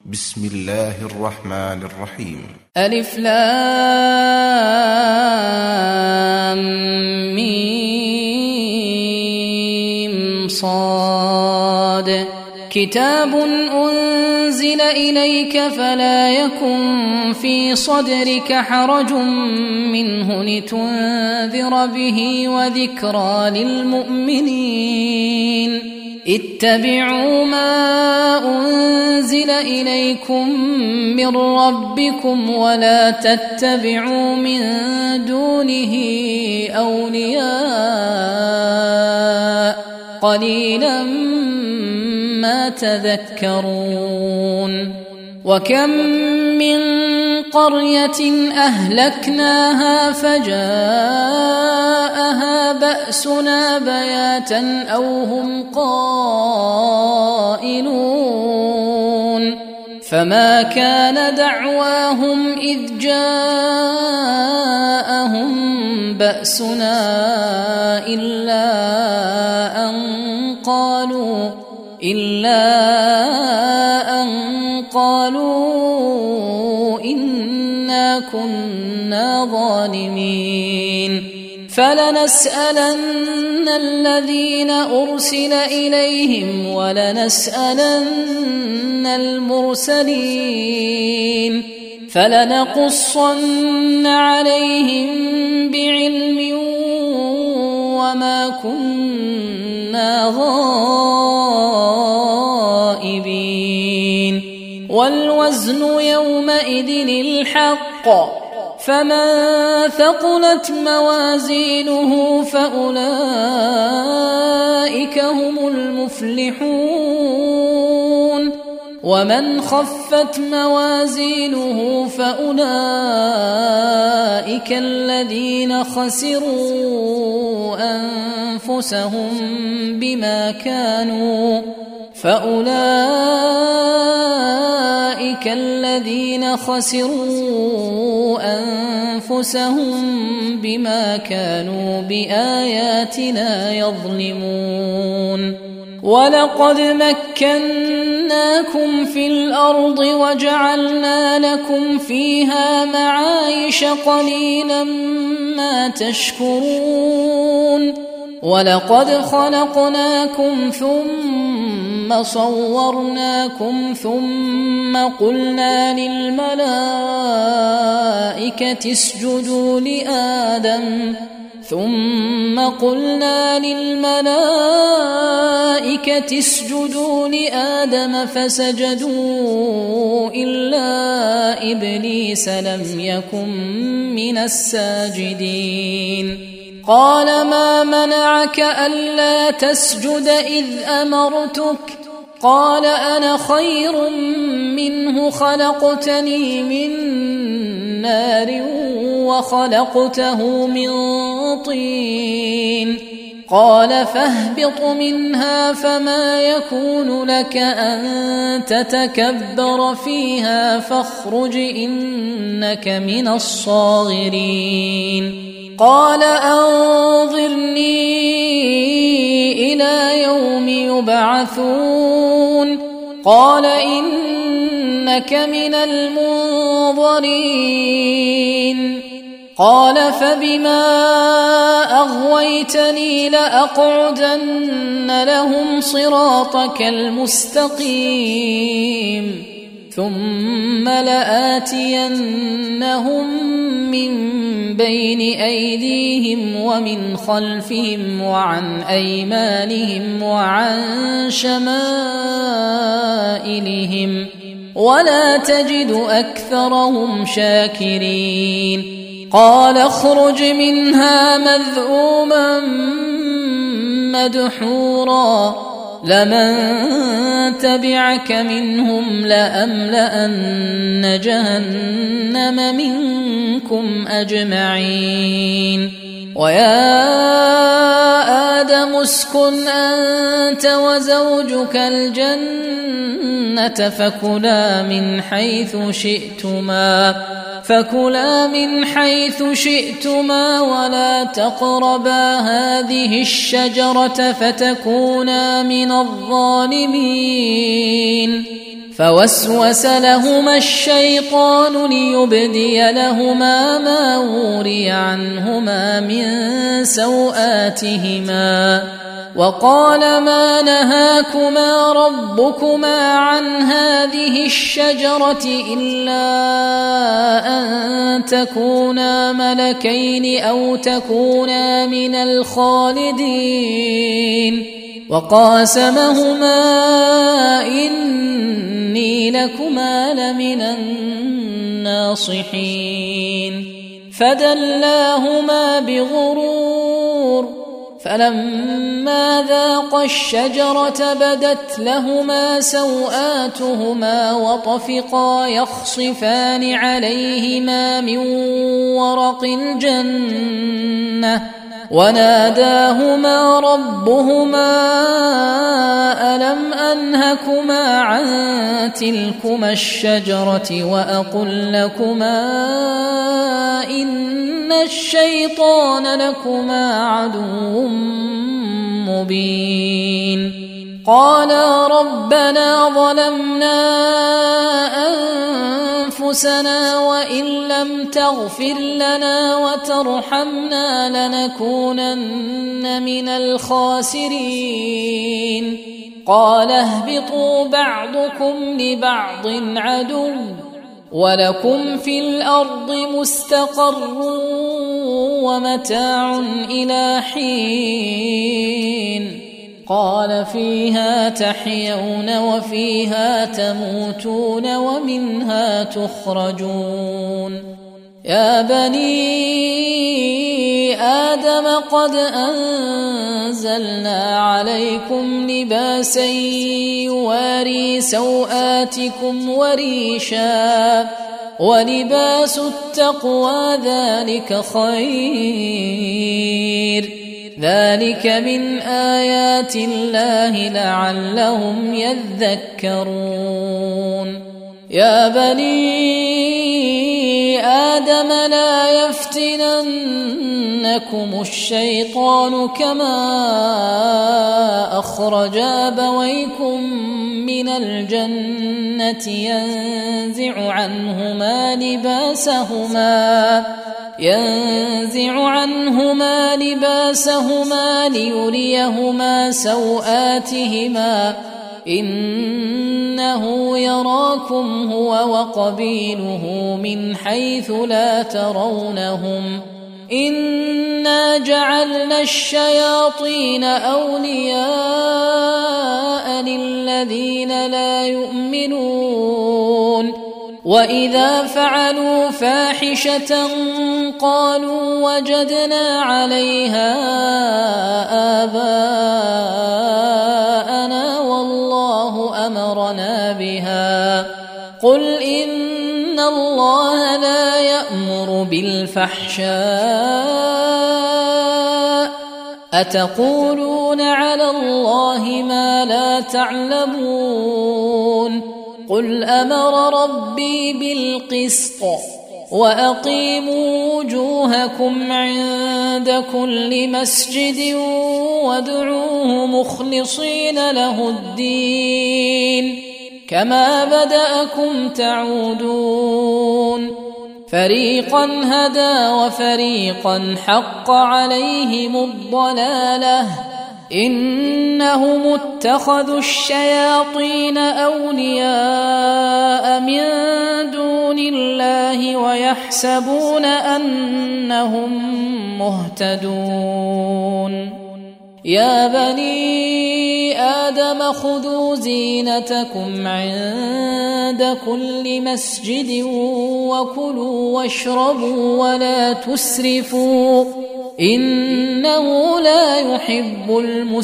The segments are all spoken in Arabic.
بسم الله الرحمن الرحيم. ألف لام ميم صاد كتاب أنزل إليك فلا يكن في صدرك حرج منه لتنذر به وذكرى للمؤمنين. اتبعوا ما أنزل إليكم من ربكم ولا تتبعوا من دونه أولياء قليلا ما تذكرون. وكم من قرية أهلكناها فجاءها بأسنا بياتا أو هم قائلون فما كان دعواهم إذ جاءهم بأسنا إلا أن قالوا إنا كنا ظالمين. فلنسألن الذين أرسل إليهم ولنسألن المرسلين فلنقصن عليهم بعلم وما كنا غائبين. والوزن يومئذ الحق فمن ثقلت موازينه فأولئك هم المفلحون ومن خفت موازينه فأولئك الذين خسروا أنفسهم بما كانوا بآياتنا يظلمون. ولقد مكناكم في الأرض وجعلنا لكم فيها معايش قليلا ما تشكرون. ولقد خلقناكم ثم صورناكم ثم قلنا للملائكة اسجدوا لآدم فسجدوا إلا إبليس لم يكن من الساجدين. قال ما منعك ألا تسجد إذ أمرتك؟ قال أنا خير منه خلقتني من نار وخلقته من طين. قال فاهبط منها فما يكون لك أن تتكبر فيها فاخرج إنك من الصاغرين. قال أنظرني إلى يوم يبعثون. قال إنك من المنظرين. قال فبما أغويتني لأقعدن لهم صراطك المستقيم ثم لآتينهم من بين أيديهم ومن خلفهم وعن أيمانهم وعن شمائلهم ولا تجد أكثرهم شاكرين. قال اخرج منها مذءوما مدحورا لمن تبعك منهم لأملأن جهنم منكم أجمعين. ويا آدم اسكن أنت وزوجك الجنة فكلا من حيث شئتما ولا تقربا هذه الشجرة فتكونا من الظالمين. فوسوس لهما الشيطان ليبدي لهما ما وري عنهما من سوآتهما وقال ما نهاكما ربكما عن هذه الشجرة إلا أن تكونا ملكين أو تكونا من الخالدين وقاسمهما إني لكما لمن الناصحين فدلاهما بغرور فلما ذاقا الشجرة بدت لهما سوآتهما وطفقا يخصفان عليهما من ورق الجنة وناداهما ربهما ألم أنهكما عن تلكما الشجرة وأقل لكما إن الشيطان لكما عدو مبين قالا ربنا ظلمنا أنفسنا وإن لم تغفر لنا وترحمنا لنكونن من الخاسرين قال اهبطوا بعضكم لبعض عدو ولكم في الأرض مستقر ومتاع إلى حين قال فيها تحيون وفيها تموتون ومنها تخرجون يا بني آدم قد أنزلنا عليكم لباسا يواري سوآتكم وريشا ولباس التقوى ذلك خير ذلك من آيات الله لعلهم يذكرون يا بني آدم لا يفتننكم الشيطان كما أخرج أبويكم من الجنة ينزع عنهما لباسهما ليريهما سوآتهما إنه يراكم هو وقبيله من حيث لا ترونهم إنا جعلنا الشياطين أولياء للذين لا يؤمنون وإذا فعلوا فاحشة قالوا وجدنا عليها آباءنا والله أمرنا بها قل إن الله لا يأمر بالفحشاء أتقولون على الله ما لا تعلمون قل أمر ربي بالقسط وأقيموا وجوهكم عند كل مسجد وادعوه مخلصين له الدين كما بدأكم تعودون فريقا هدى وفريقا حق عليهم الضلالة إنهم اتخذوا الشياطين أولياء من دون الله ويحسبون أنهم مهتدون يا بني آدم خذوا زينتكم عند كل مسجد وكلوا واشربوا ولا تسرفوا إنه لا يحب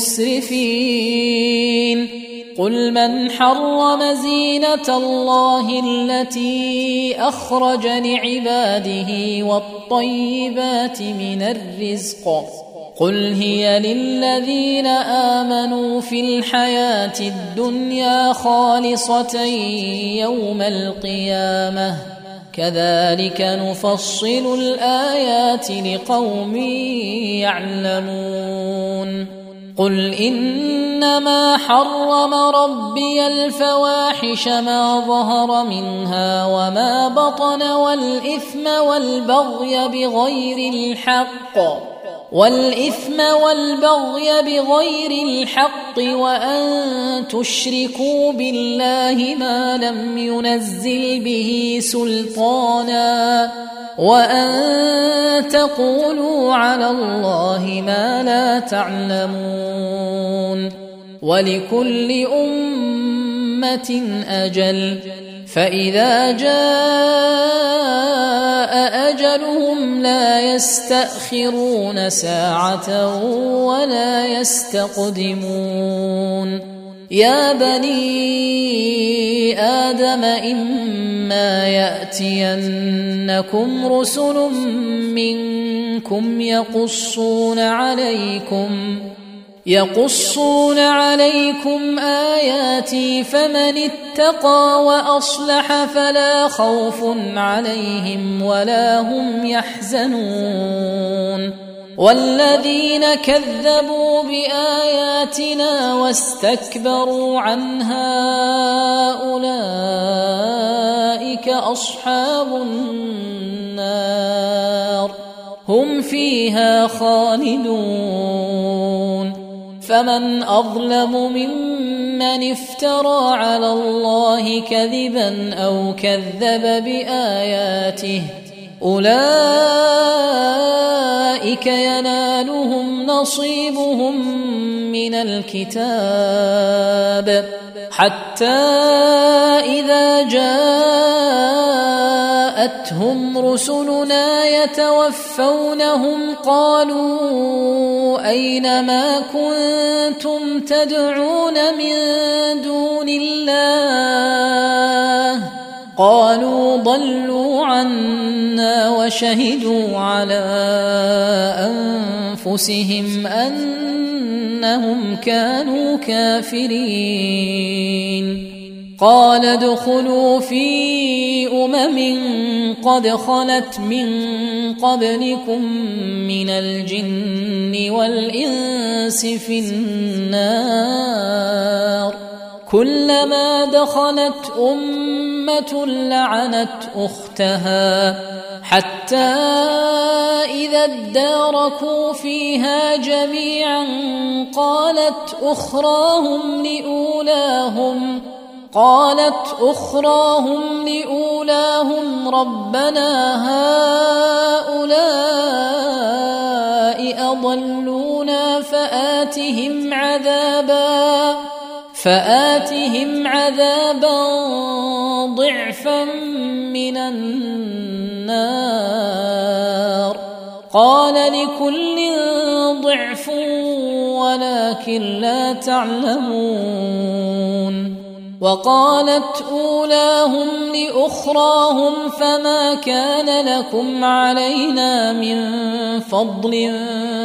المسرفين قل من حرم زينة الله التي أخرج لعباده والطيبات من الرزق قل هي للذين آمنوا في الحياة الدنيا خالصة يوم القيامة كذلك نفصل الآيات لقوم يعلمون قل إنما حرم ربي الفواحش ما ظهر منها وما بطن والإثم والبغي بغير الحق وأن تشركوا بالله ما لم ينزل به سلطانا وأن تقولوا على الله ما لا تعلمون ولكل أمة أجل فإذا جاء أجلهم لا يستأخرون ساعة ولا يستقدمون يا بني آدم إما يأتينكم رسل منكم يقصون عليكم آياتي فمن اتقى وأصلح فلا خوف عليهم ولا هم يحزنون والذين كذبوا بآياتنا واستكبروا عنها أولئك أصحاب النار هم فيها خالدون فمن أظلم ممن افترى على الله كذبا أو كذب بآياته أولئك ينالهم نصيبهم من الكتاب حتى إذا جاءتهم رسلنا يتوفونهم قالوا أين ما كنتم تدعون من دون الله قالوا ضلوا عنا وشهدوا على أنفسهم أنهم كانوا كافرين قال ادخلوا في قد خلت من قبلكم من الجن والإنس في النار كلما دخلت أمة لعنت أختها حتى إذا اداركوا فيها جميعا قالت أخراهم لأولاهم ربنا هؤلاء أضلونا فآتهم عذابا ضعفا من النار قال لكل ضعف ولكن لا تعلمون وقالت أولاهم لأخراهم فما كان لكم علينا من فضل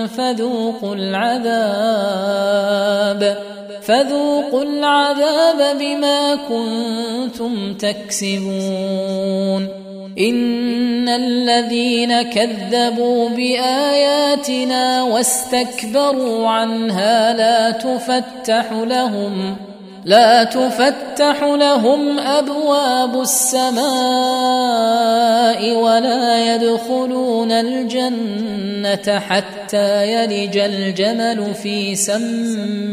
فذوقوا العذاب بما كنتم تكسبون إن الذين كذبوا بآياتنا واستكبروا عنها لا تفتح لهم أبواب السماء ولا يدخلون الجنة حتى يلج الجمل في سم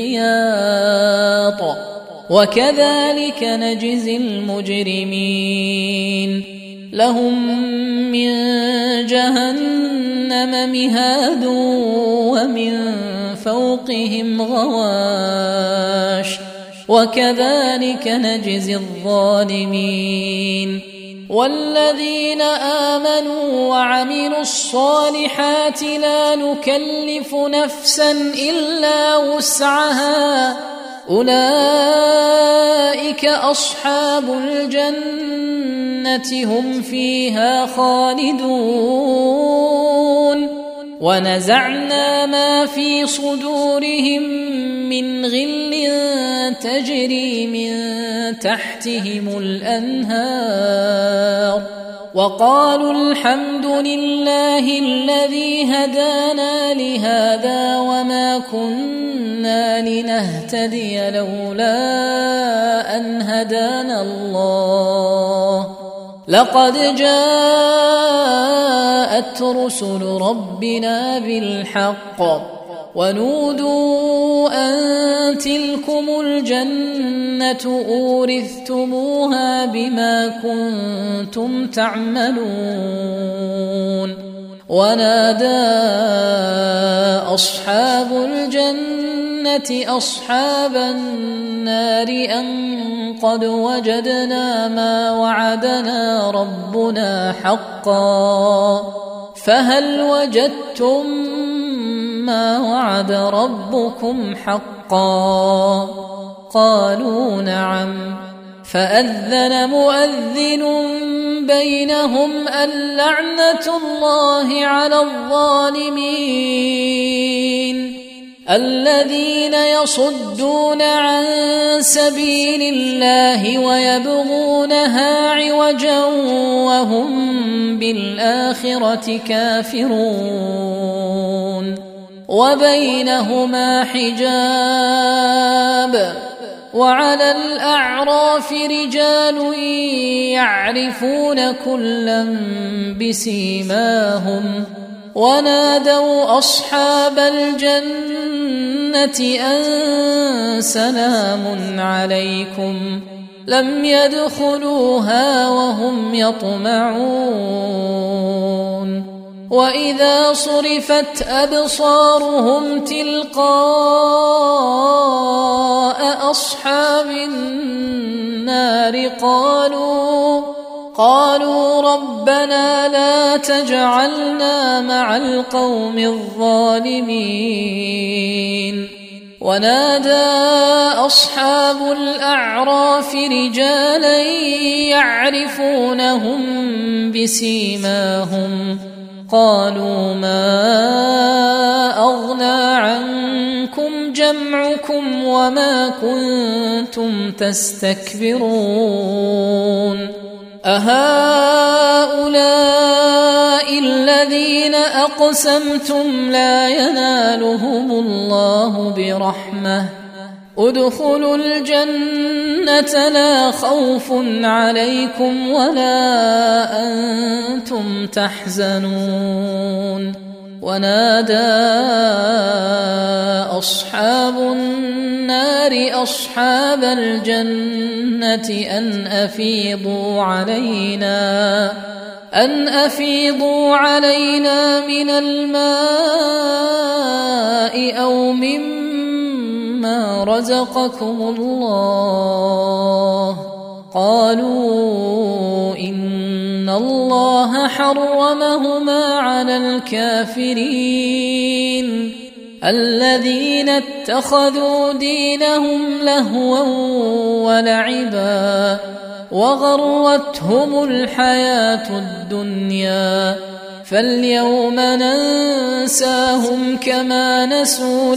الخياط وكذلك نجزي المجرمين لهم من جهنم مهاد ومن فوقهم غواش وكذلك نجزي الظالمين والذين آمنوا وعملوا الصالحات لا نكلف نفسا إلا وسعها أولئك أصحاب الجنة هم فيها خالدون ونزعنا ما في صدورهم من غل تجري من تحتهم الأنهار وقالوا الحمد لله الذي هدانا لهذا وما كنا لنهتدي لولا أن هدانا الله لقد جاءت رسل ربنا بالحق ونودوا أن تلكم الجنة أورثتموها بما كنتم تعملون ونادى أصحاب الجنة أصحاب النار أن قد وجدنا ما وعدنا ربنا حقا فهل وجدتم ما وعد ربكم حقا قالوا نعم فأذن مؤذن بينهم اللعنة الله على الظالمين الذين يصدون عن سبيل الله ويبغونها عوجا وهم بالآخرة كافرون وبينهما حجاب وعلى الأعراف رجال يعرفون كلا بسيماهم ونادوا أصحاب الجنة أن سلام عليكم لم يدخلوها وهم يطمعون وإذا صرفت أبصارهم تلقاء أصحاب النار قالوا ربنا لا تجعلنا مع القوم الظالمين ونادى أصحاب الأعراف رجالا يعرفونهم بسيماهم قالوا ما أغنى عنكم جمعكم وما كنتم تستكبرون أهؤلاء الذين أقسمتم لا ينالهم الله برحمة ادخلوا الجنة لا خوف عليكم ولا أنتم تحزنون ونادى أصحاب النار أصحاب الجنة أن أفيضوا علينا من الماء أو مما رزقكم الله قالوا إن الله حرمهما على الكافرين الذين اتخذوا دينهم لهوا ولعبا وغرتهم الحياة الدنيا فاليوم ننساهم كما نسوا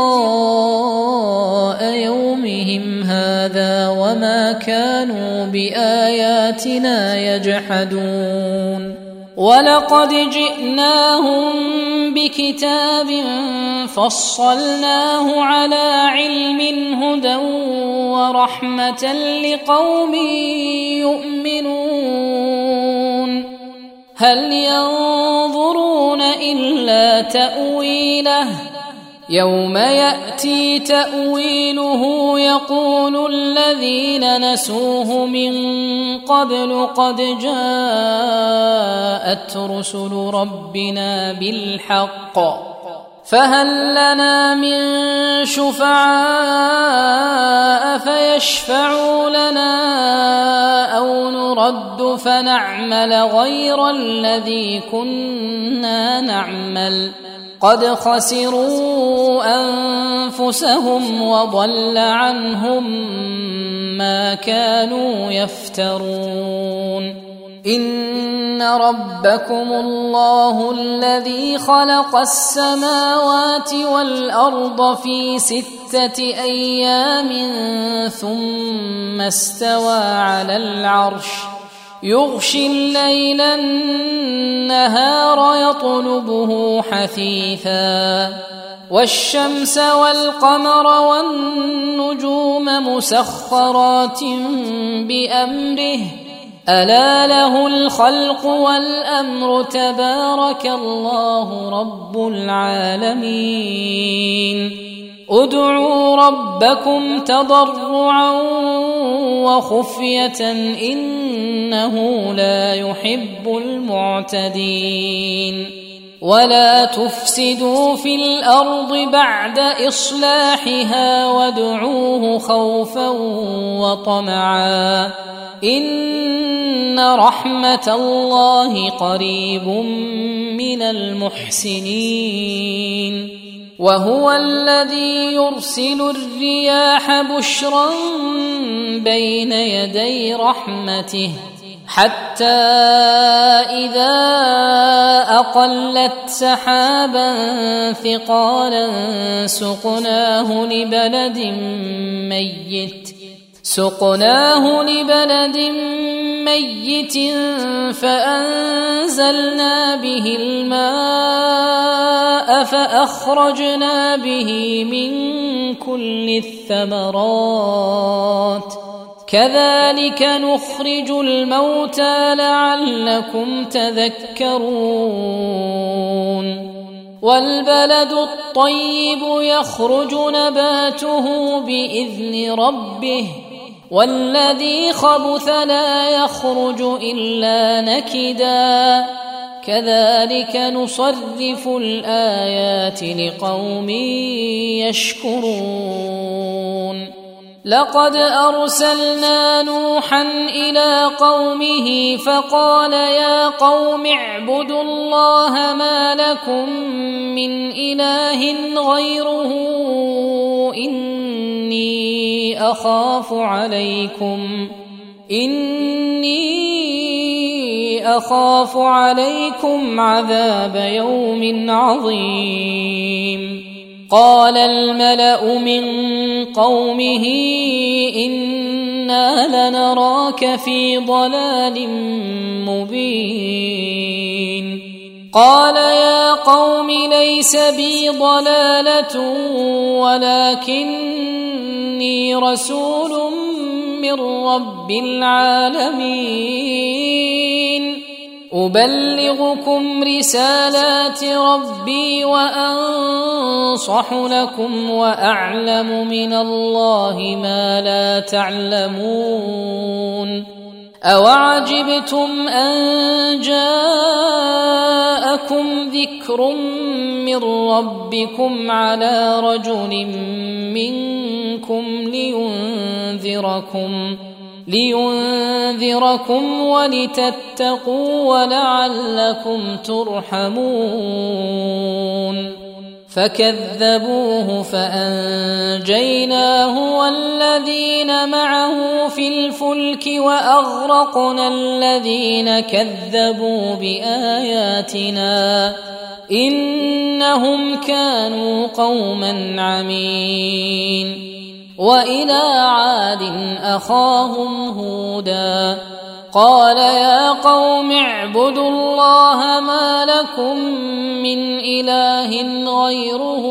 لقاء يومهم هذا وما كانوا بآياتنا يجحدون ولقد جئناهم بكتاب فصلناه على علم هدى ورحمة لقوم يؤمنون هل ينظرون إلا تأويله يوم يأتي تأويله يقول الذين نسوه من قبل قد جاءت رسل ربنا بالحق فهل لنا من شفعاء فيشفعوا لنا أو نرد فنعمل غير الذي كنا نعمل قد خسروا أنفسهم وضل عنهم ما كانوا يفترون إن ربكم الله الذي خلق السماوات والأرض في 6 أيام ثم استوى على العرش يغشي الليل النهار يطلبه حثيثا والشمس والقمر والنجوم مسخرات بأمره ألا له الخلق والأمر تبارك الله رب العالمين ادعوا ربكم تضرعا وخفية إنه لا يحب المعتدين ولا تفسدوا في الأرض بعد إصلاحها وادعوه خوفا وطمعا إن رحمة الله قريب من المحسنين وهو الذي يرسل الرياح بشرا بين يدي رحمته حتى إذا أقلت سحابا ثقالا سقناه لبلد ميت فأنزلنا به الماء فأخرجنا به من كل الثمرات كذلك نخرج الموتى لعلكم تذكرون والبلد الطيب يخرج نباته بإذن ربه والذي خبث لا يخرج إلا نكدا كذلك نصرف الآيات لقوم يشكرون لقد أرسلنا نوحا إلى قومه فقال يا قوم اعبدوا الله ما لكم من إله غيره إني أخاف عليكم عذاب يوم عظيم قال الملأ من قومه إنا لنراك في ضلال مبين قال يا قوم ليس بي ضلالة ولكني رسول من رب العالمين أبلغكم رسالات ربي وأنصح لكم وأعلم من الله ما لا تعلمون أوعجبتم أن جاءكم ذكر من ربكم على رجل منكم لينذركم ولتتقوا ولعلكم ترحمون فكذبوه فأنجيناه والذين معه في الفلك وأغرقنا الذين كذبوا بآياتنا إنهم كانوا قوما عمين وإلى عاد أخاهم هودا قال يا قوم اعبدوا الله ما لكم من إله غيره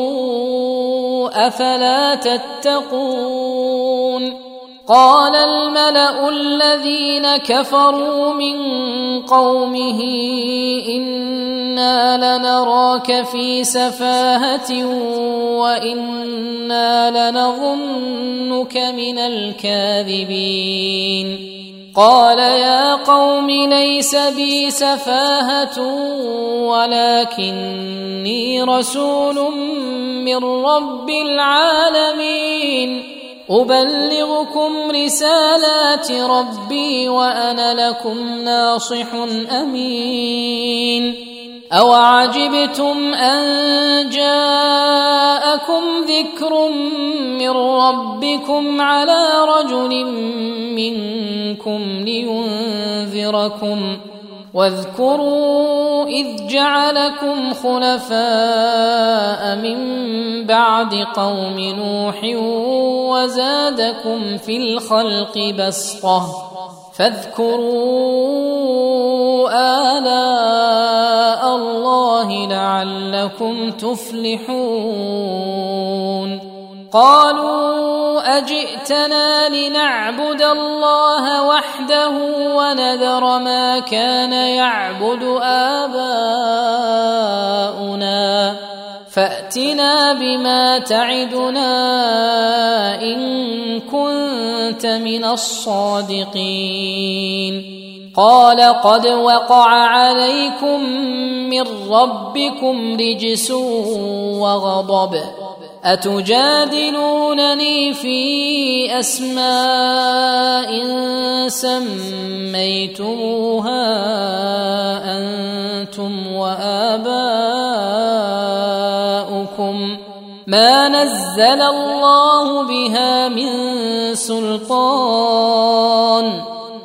أفلا تتقون قال الملأ الذين كفروا من قومه إنا لنراك في سفاهة وإنا لنظنك من الكاذبين قال يا قوم ليس بي سفاهة ولكني رسول من رب العالمين أبلغكم رسالات ربي وأنا لكم ناصح أمين أوعجبتم أن جاءكم ذكر من ربكم على رجل منكم لينذركم واذكروا إذ جعلكم خلفاء من بعد قوم نوح وزادكم في الخلق بسطة فاذكروا آلاء الله لعلكم تفلحون قالوا أجئتنا لنعبد الله وحده ونذر ما كان يعبد آباؤنا فأتنا بما تعدنا إن كنت من الصادقين قال قد وقع عليكم من ربكم رجس وغضب أتجادلونني في أسماء سميتموها أنتم وآباؤكم ما نزل الله بها من سلطان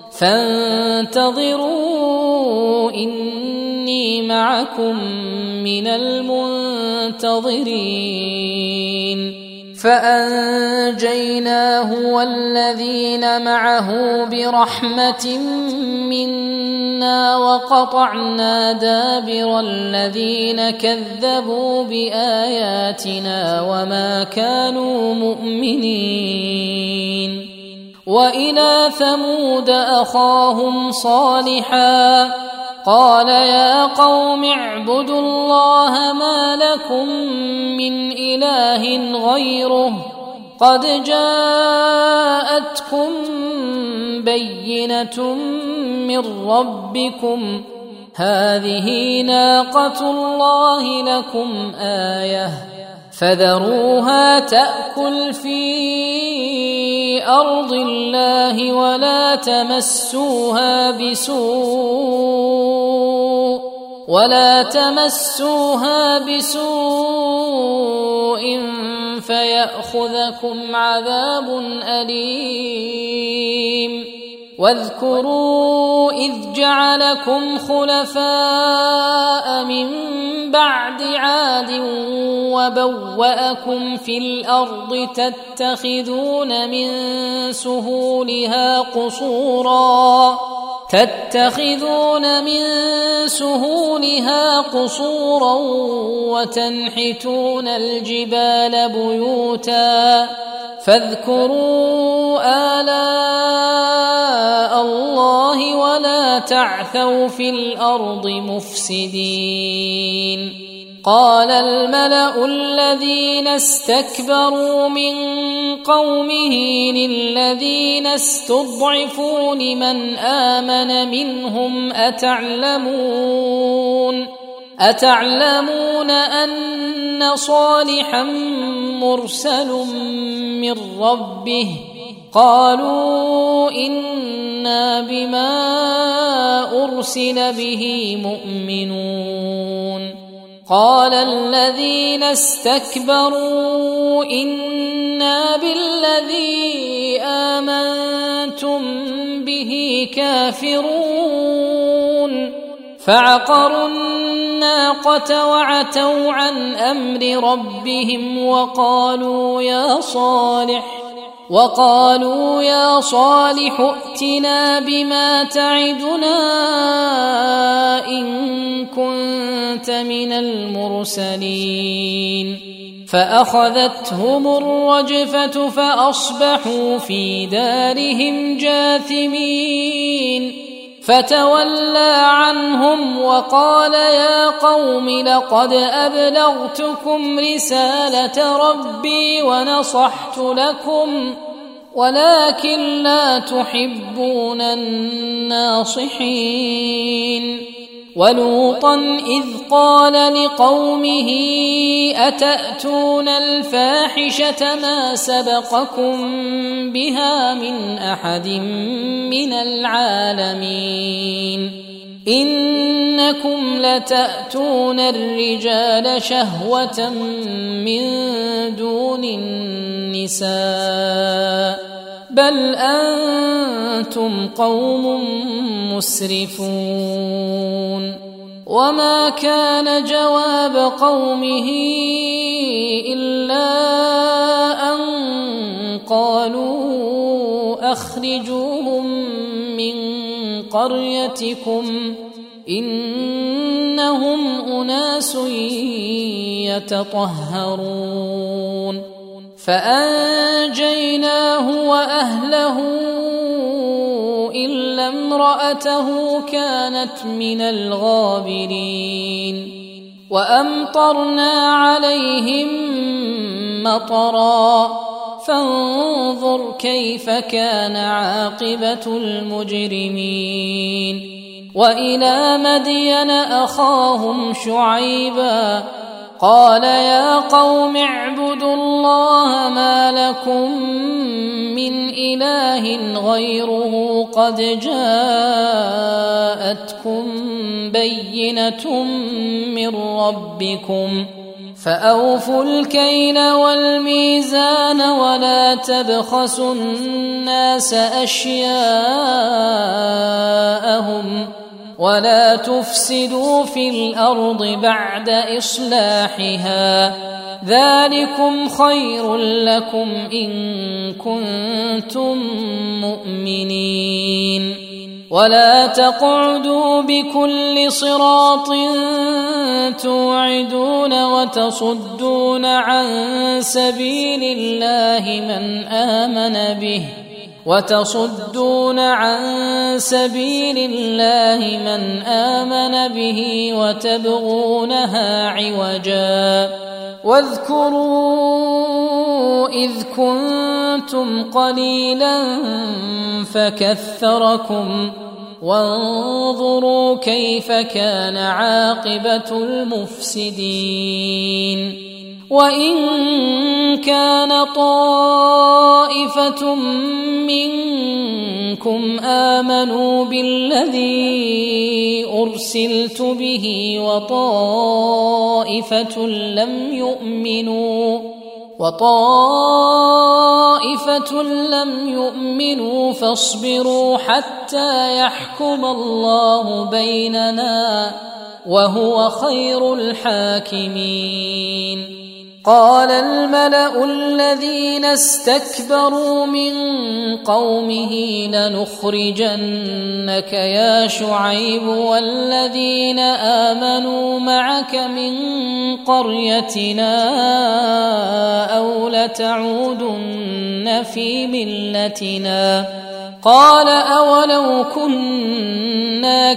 فانتظروا إني معكم من المنتظرين فأنجيناه والذين معه برحمة منا وقطعنا دابر الذين كذبوا بآياتنا وما كانوا مؤمنين وإلى ثمود أخاهم صالحا قال يا قوم اعبدوا الله ما لكم من إله غيره قد جاءتكم بينة من ربكم هذه ناقة الله لكم آية فذروها تأكل في أرض الله ولا تمسوها بسوء فيأخذكم عذاب أليم واذكروا إذ جعلكم خلفاء من بعد عاد وبوأكم في الأرض تتخذون من سهولها قصورا وتنحتون الجبال بيوتا فاذكروا آلاء الله ولا تعثوا في الأرض مفسدين قال الملأ الذين استكبروا من قومه للذين استضعفوا لمن آمن منهم أتعلمون أن صالحا مرسل من ربه قالوا إنا بما أرسل به مؤمنون قال الذين استكبروا إنا بالذي آمنتم به كافرون فعقروا الناقة وعتوا عن أمر ربهم وقالوا يا صالح ائتنا بما تعدنا إن كنت من المرسلين فأخذتهم الرجفة فأصبحوا في دارهم جاثمين فتولى عنهم وقال يا قوم لقد أبلغتكم رسالة ربي ونصحت لكم ولكن لا تحبون الناصحين ولوطا إذ قال لقومه أتأتون الفاحشة ما سبقكم بها من أحد من العالمين إنكم لتأتون الرجال شهوة من دون النساء بل أنتم قوم مسرفون وما كان جواب قومه إلا أن قالوا أخرجوهم من قريتكم إنهم أناس يتطهرون فأنجيناه وأهله إلا امرأته كانت من الغابرين وأمطرنا عليهم مطرا فانظر كيف كان عاقبة المجرمين وإلى مدين أخاهم شعيبا قال يا قوم اعبدوا الله ما لكم من إله غيره قد جاءتكم بينة من ربكم فأوفوا الكيل والميزان ولا تبخسوا الناس أشياءهم ولا تفسدوا في الأرض بعد إصلاحها ذلكم خير لكم إن كنتم مؤمنين ولا تقعدوا بكل صراط توعدون وتصدون عن سبيل الله من آمن به وتبغونها عوجا واذكروا إذ كنتم قليلا فكثركم وانظروا كيف كان عاقبة المفسدين وإن كان طائفة منكم آمنوا بالذي أرسلت به وطائفة لم يؤمنوا فاصبروا حتى يحكم الله بيننا وهو خير الحاكمين قال الملأ الذين استكبروا من قومه لنخرجنك يا شعيب والذين آمنوا معك من قريتنا أو لتعودن في ملتنا قال أولو كنا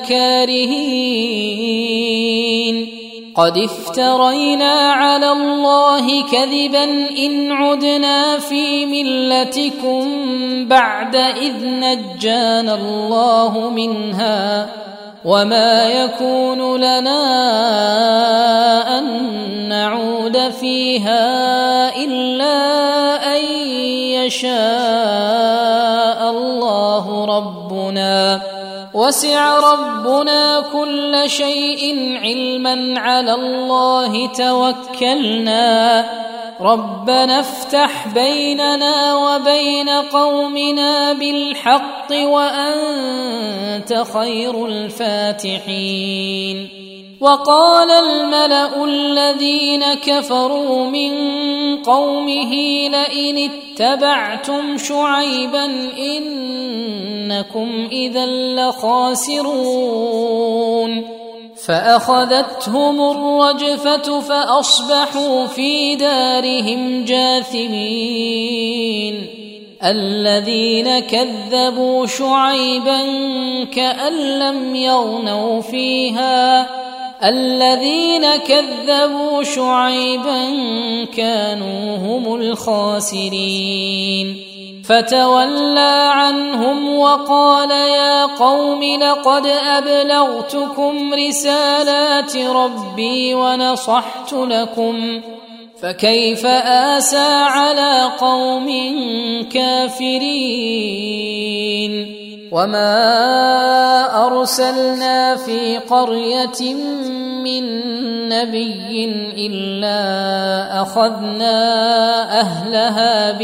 كارهين قد افترينا على الله كذبا إن عدنا في ملتكم بعد إذ نجانا الله منها وما يكون لنا أن نعود فيها إلا أن يشاء الله ربنا وسع ربنا كل شيء علما على الله توكلنا ربنا افتح بيننا وبين قومنا بالحق وأنت خير الفاتحين وقال الملأ الذين كفروا من قومه لئن اتبعتم شعيبا إنكم إذا لخاسرون فأخذتهم الرجفة فأصبحوا في دارهم جاثمين الذين كذبوا شعيبا كأن لم يغنوا فيها الذين كذبوا شعيبا كانوا هم الخاسرين فتولى عنهم وقال يا قوم لقد أبلغتكم رسالات ربي ونصحت لكم فكيف آسى على قوم كافرين وما أرسلنا في قرية من نبي إلا أخذنا أهلها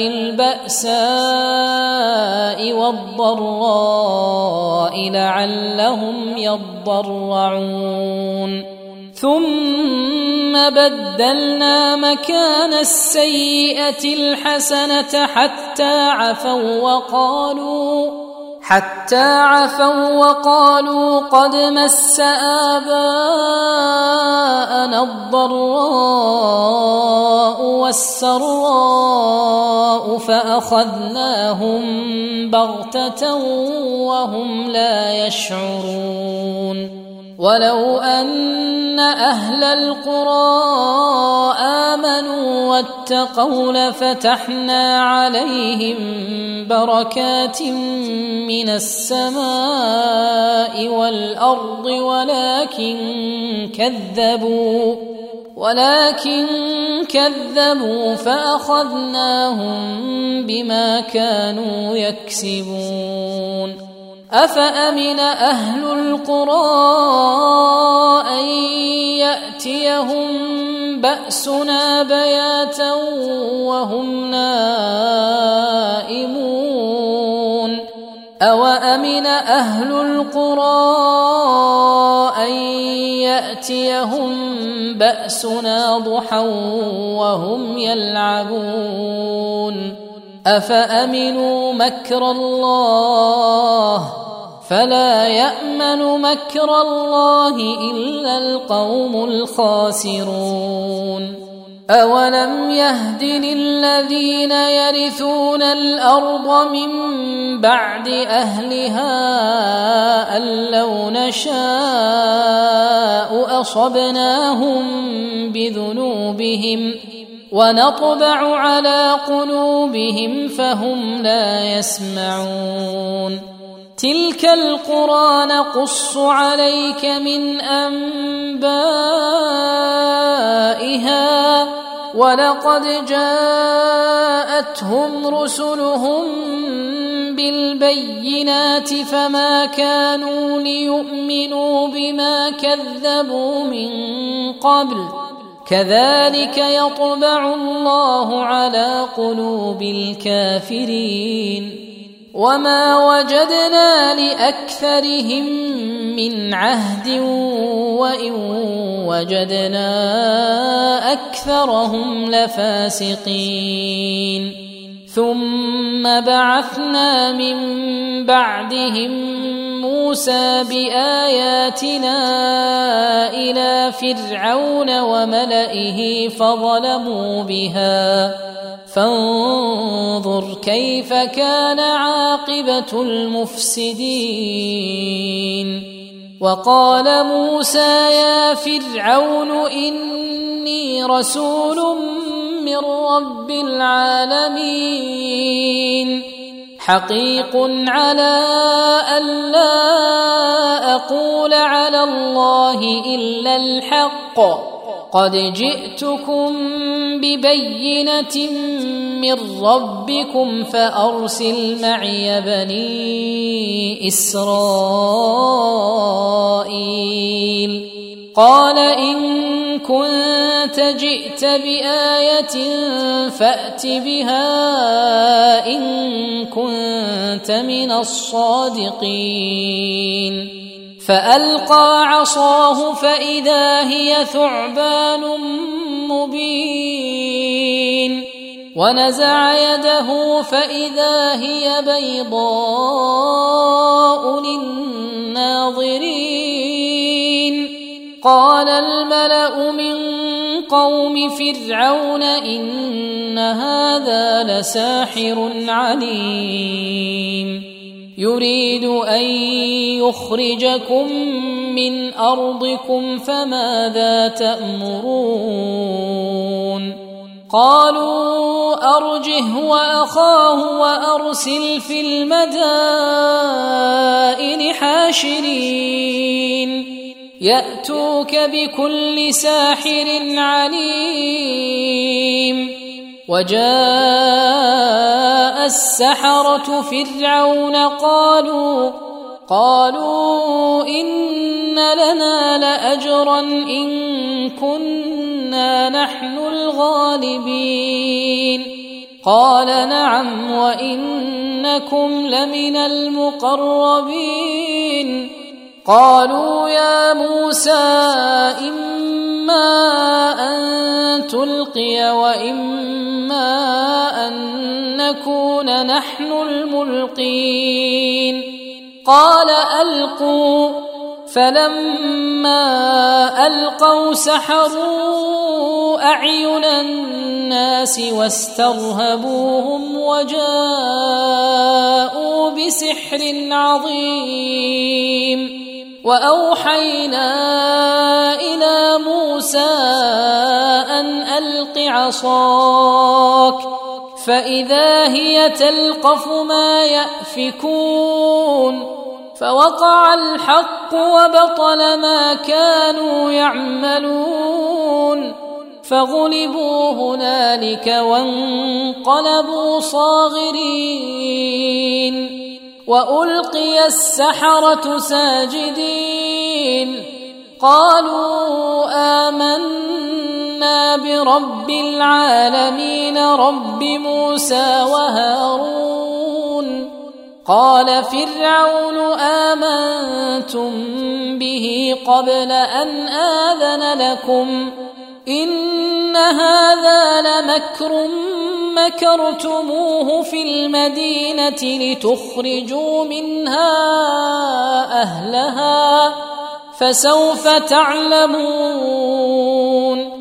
بالبأساء والضراء لعلهم يضرعون ثم بدلنا مكان السيئة الحسنة حتى حتى عفوا وقالوا قد مس آباءنا الضراء والسراء فأخذناهم بغتة وهم لا يشعرون ولو أن أهل القرى آمنوا واتقوا لفتحنا عليهم بركات من السماء والأرض ولكن كذبوا فأخذناهم بما كانوا يكسبون أفأمن أهل القرى أن يأتيهم بأسنا بياتا وهم نائمون أوأمن أهل القرى أن يأتيهم بأسنا ضحى وهم يلعبون أفأمنوا مكر الله فلا يأمن مكر الله إلا القوم الخاسرون أولم يهد للذين يرثون الأرض من بعد أهلها أن لو نشاء أصبناهم بذنوبهم ونطبع على قلوبهم فهم لا يسمعون تلك القرى نقص عليك من أنبائها ولقد جاءتهم رسلهم بالبينات فما كانوا ليؤمنوا بما كذبوا من قبل كذلك يطبع الله على قلوب الكافرين وما وجدنا لأكثرهم من عهد وإن وجدنا أكثرهم لفاسقين ثم بعثنا من بعدهم موسى بآياتنا إلى فرعون وملئه فظلموا بها فانظر كيف كان عاقبة المفسدين وقال موسى يا فرعون إني رسول من رب العالمين حقيق على ألا أقول على الله إلا الحق قد جئتكم ببينة من ربكم فأرسل معي بني إسرائيل قال إن كنت جئت بآية فأت بها إن كنت من الصادقين فألقى عصاه فإذا هي ثعبان مبين ونزع يده فإذا هي بيضاء للناظرين قال الملأ من قوم فرعون إن هذا لساحر عليم يريد أن يخرجكم من أرضكم فماذا تأمرون قالوا أرجه وأخاه وأرسل في المدائن حاشرين يأتوك بكل ساحر عليم وجاء السحرة فرعون قالوا إن لنا لأجرا إن كنا نحن الغالبين قال نعم وإنكم لمن المقربين قالوا يا موسى إما أن تلقي وإما أن نكون نحن الملقين قال ألقوا، فلما ألقوا سحروا أعين الناس واسترهبوهم وجاءوا بسحر عظيم. وأوحينا إلى موسى أن ألق عصاك، فإذا هي تلقف ما يأفكون، فوقع الحق وبطل ما كانوا يعملون، فغلبوا هنالك وانقلبوا صاغرين. وألقي السحرة ساجدين، قالوا آمنا برب العالمين رب موسى وهارون. قال فرعون آمنتم به قبل أن آذن لكم إن هذا لمكر مكرتموه في المدينة لتخرجوا منها أهلها، فسوف تعلمون.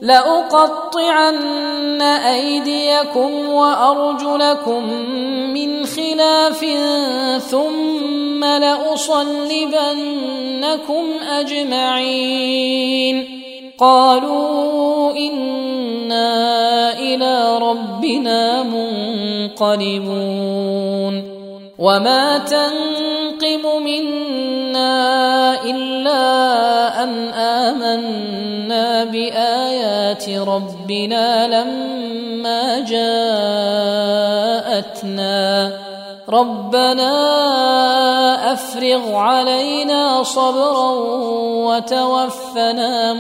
لأقطعن أيديكم وأرجلكم من خلاف ثم لأصلبنكم أجمعين. قالوا إنا إلى ربنا منقلبون. وما تنقم منا إلا أن آمنا بآيات ربنا لما جاءتنا. ربنا أفرغ علينا صبرا وتوفنا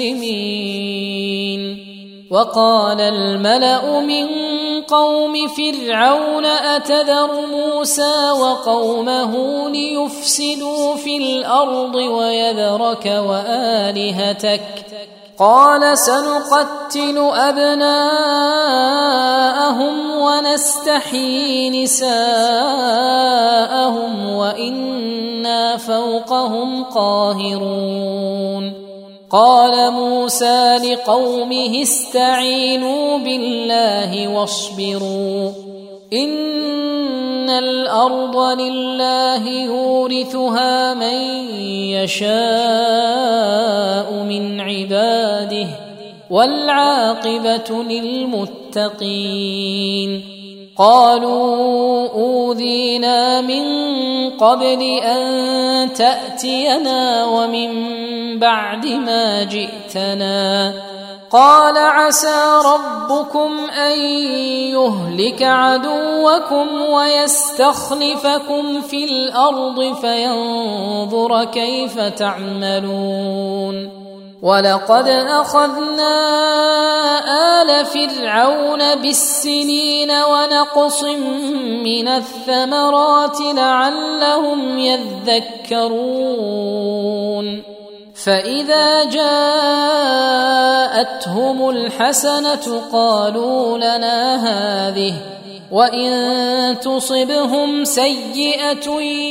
مسلمين. وقال الملأ من قوم فرعون أتذر موسى وقومه ليفسدوا في الأرض ويذرك وآلهتك؟ قال سنقتل أبناءهم ونستحيي نساءهم وإنا فوقهم قاهرون. قال موسى لقومه استعينوا بالله واصبروا إن الأرض لله يورثها من يشاء من عباده والعاقبة للمتقين. قالوا أوذينا من قبل أن تأتينا ومن بعد ما جئتنا. قال عسى ربكم أن يهلك عدوكم ويستخلفكم في الأرض فينظر كيف تعملون. ولقد أخذنا آل فرعون بالسنين ونقص من الثمرات لعلهم يذكرون. فإذا جاءتهم الحسنة قالوا لنا هذه وإن تصبهم سيئة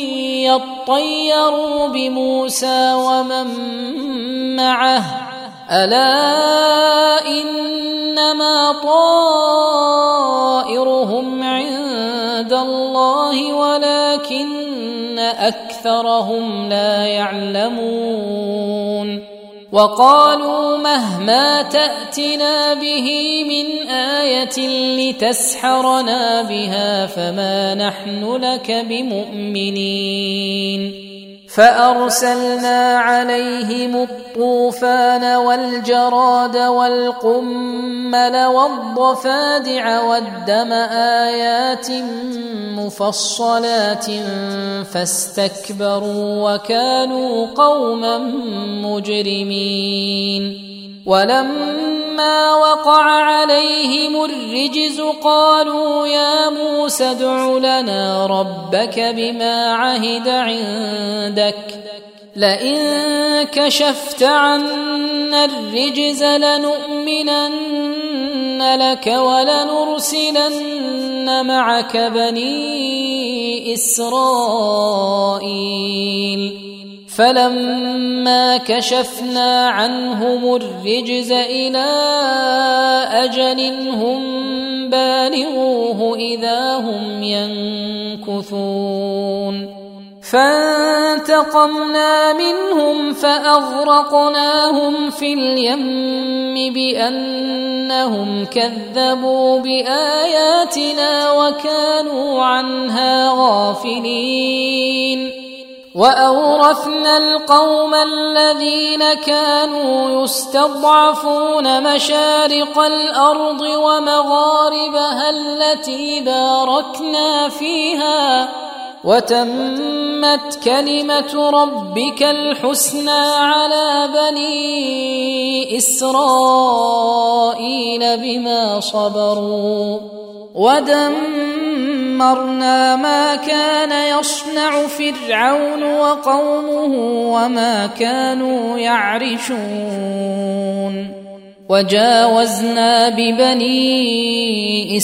يطيروا بموسى ومن معه ألا إنما طائرهم عند الله ولكن أكثرهم لا يعلمون. وقالوا مهما تأتنا به من آية لتسحرنا بها فما نحن لك بمؤمنين. فأرسلنا عليهم الطوفان والجراد والقمل والضفادع والدم آيات مفصلات فاستكبروا وكانوا قوما مجرمين. ولما وقع عليهم الرجز قالوا يا موسى ادع لنا ربك بما عهد عندك لئن كشفت عنا الرجز لنؤمنن لك ولنرسلن معك بني إسرائيل فلما كشفنا عنهم الرجز إلى أجل هم بالغوه إذا هم ينكثون فانتقمنا منهم فأغرقناهم في اليم بأنهم كذبوا بآياتنا وكانوا عنها غافلين وأورثنا القوم الذين كانوا يستضعفون مشارق الأرض ومغاربها التي باركنا فيها وتمت كلمة ربك الحسنى على بني إسرائيل بما صبروا ودمرنا ما كان يصنع فرعون وقومه وما كانوا يعرشون وجاوزنا ببني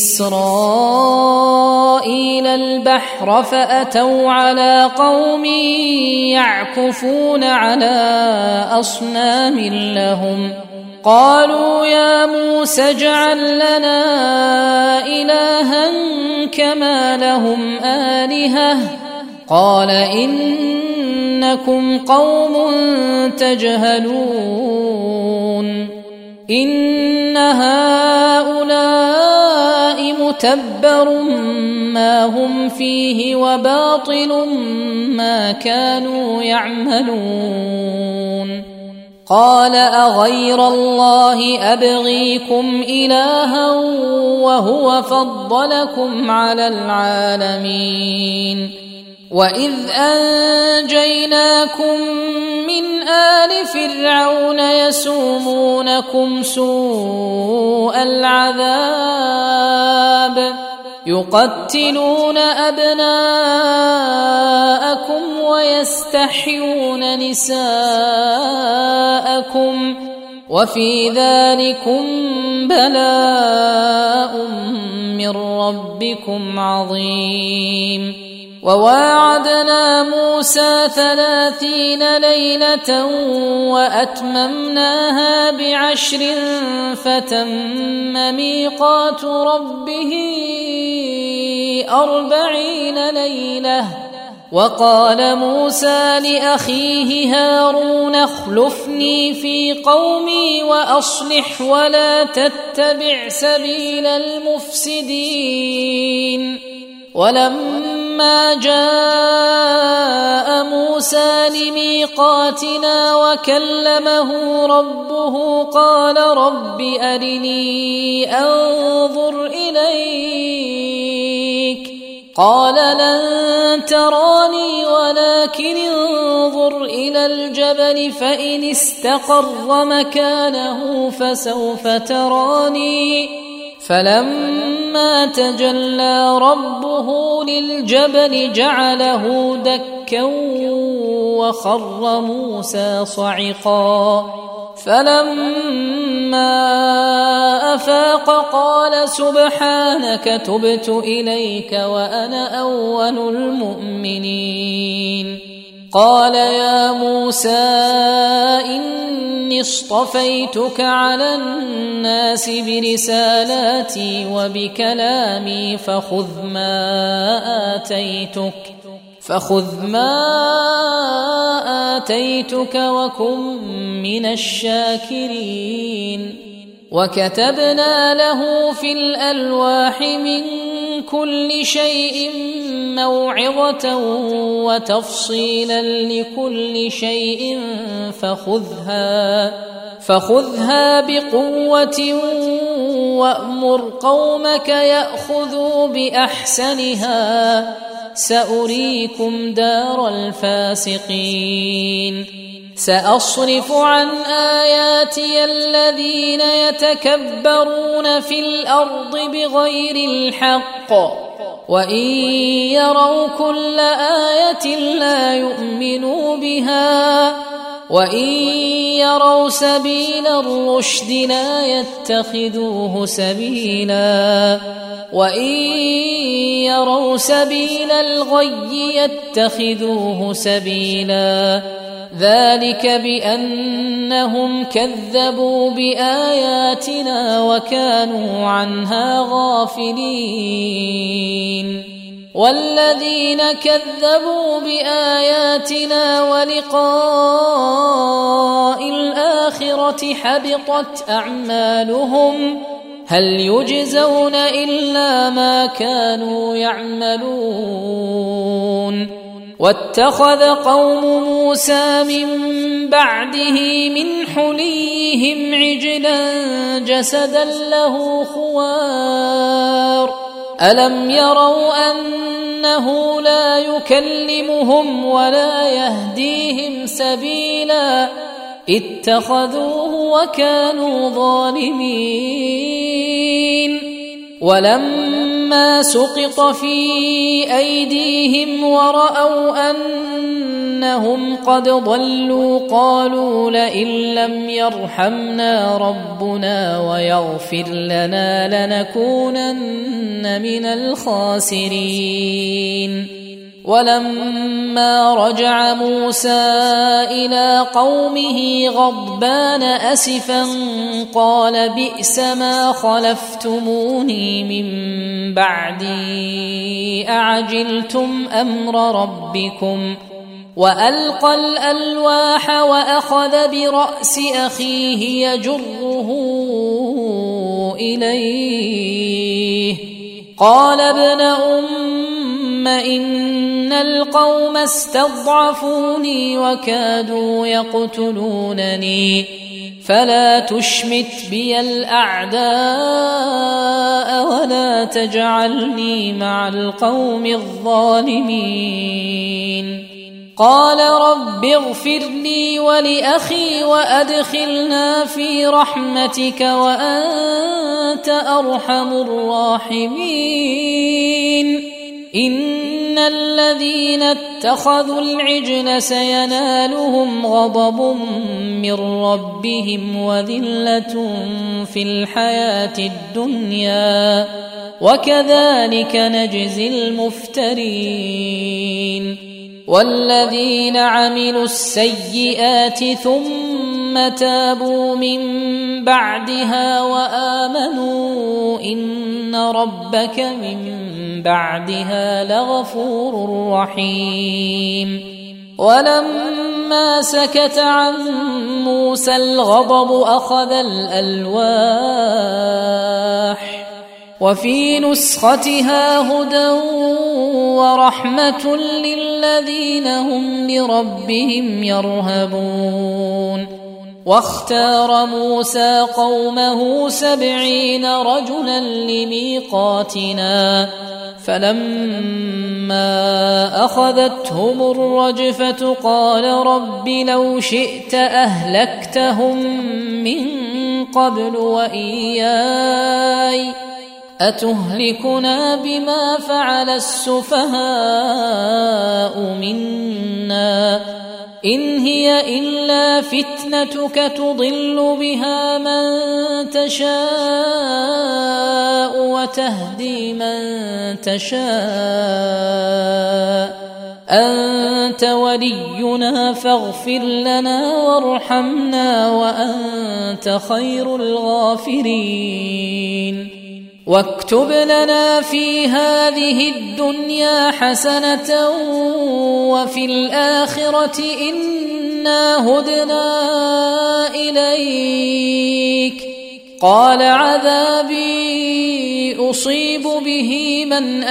إسرائيل البحر فأتوا على قوم يعكفون على أصنام لهم قالوا يا موسى اجعل لنا إلها كما لهم آلهة قال إنكم قوم تجهلون إن هؤلاء متبر ما هم فيه وباطل ما كانوا يعملون قال أغير الله أبغيكم إلها وهو فضلكم على العالمين وإذ أنجيناكم من آل فرعون يسومونكم سوء العذاب يقتلون أبناءكم ويستحيون نساءكم وفي ذلكم بلاء من ربكم عظيم وواعدنا موسى 30 ليلة وأتممناها ب10 فتم ميقات ربه 40 ليلة وقال موسى لأخيه هارون اخلفني في قومي وأصلح ولا تتبع سبيل المفسدين ولما جاء موسى لميقاتنا وكلمه ربه قال رب أرني أنظر إليك قال لن تراني ولكن انظر إلى الجبل فإن استقر مكانه فسوف تراني فلما تجلى ربه للجبل جعله دكا وخر موسى صعقا فلما أفاق قال سبحانك تبت إليك وأنا أول المؤمنين قال يا موسى إني اصطفيتك على الناس برسالاتي وبكلامي فخذ ما آتيتك وكن من الشاكرين وكتبنا له في الألواح من كل شيء موعظة وتفصيلا لكل شيء فخذها بقوة وأمر قومك يأخذوا بأحسنها سأريكم دار الفاسقين سأصرف عن آياتي الذين يتكبرون في الأرض بغير الحق وإن يروا كل آية لا يؤمنوا بها وإن يروا سبيل الرشد لا يتخذوه سبيلا وإن يروا سبيل الغي يتخذوه سبيلا ذلك بأنهم كذبوا بآياتنا وكانوا عنها غافلين والذين كذبوا بآياتنا ولقاء الآخرة حبطت أعمالهم هل يجزون إلا ما كانوا يعملون واتخذ قوم موسى من بعده من حليهم عجلا جسدا له خوار ألم يروا أنه لا يكلمهم ولا يهديهم سبيلا اتخذوه وكانوا ظالمين ولما سقط في أيديهم ورأوا أنهم قد ضلوا قالوا لئن لم يرحمنا ربنا ويغفر لنا لنكونن من الخاسرين ولما رجع موسى إلى قومه غضبان أسفا قال بئس ما خلفتموني من بعدي أعجلتم أمر ربكم وألقى الألواح وأخذ برأس أخيه يجره إليه قال ابن إن القوم استضعفوني وكادوا يقتلونني فلا تشمت بي الأعداء ولا تجعلني مع القوم الظالمين قال رب اغفر لي ولأخي وأدخلنا في رحمتك وأنت أرحم الراحمين إن الذين اتخذوا العجل سينالهم غضب من ربهم وذلة في الحياة الدنيا وكذلك نجزي المفترين والذين عملوا السيئات ثم تابوا من بعدها وآمنوا إن ربك من بعدها لغفور رحيم ولما سكت عن موسى الغضب أخذ الألواح وفي نسختها هدى ورحمة للذين هم لربهم يرهبون واختار موسى قومه 70 رجلا لميقاتنا فلما أخذتهم الرجفة قال رب لو شئت أهلكتهم من قبل وإياي أتهلكنا بما فعل السفهاء منا إن هي إلا فتنتك تضل بها من تشاء وتهدي من تشاء أنت ولينا فاغفر لنا وارحمنا وأنت خير الغافرين واكتب لنا في هذه الدنيا حسنة وفي الآخرة إنا هدنا إليك قال عذابي أصيب به من